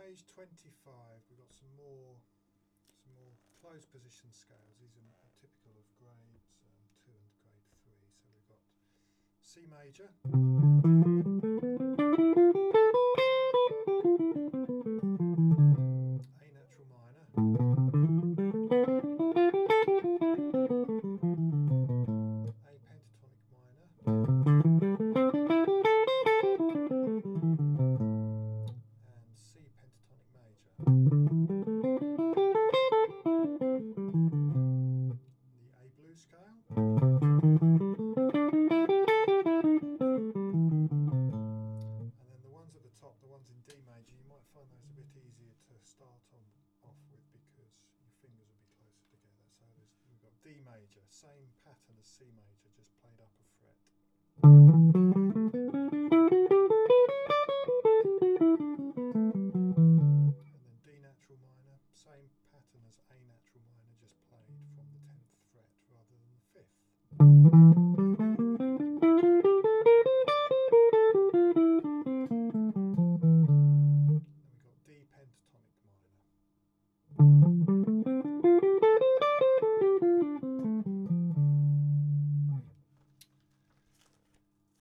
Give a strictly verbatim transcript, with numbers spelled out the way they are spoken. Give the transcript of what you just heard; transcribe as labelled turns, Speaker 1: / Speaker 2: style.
Speaker 1: page twenty-five, we've got some more some more closed position scales. These are typical of grades um, two and grade three. So we've got C major, A natural minor, A pentatonic minor, and C pentatonic major. The A blues scale, and then the ones at the top, the ones in D major, you might find those a bit easier to start on off with because your fingers will be closer together. So there's, we've got D major, same pattern as C major, just played up a fret.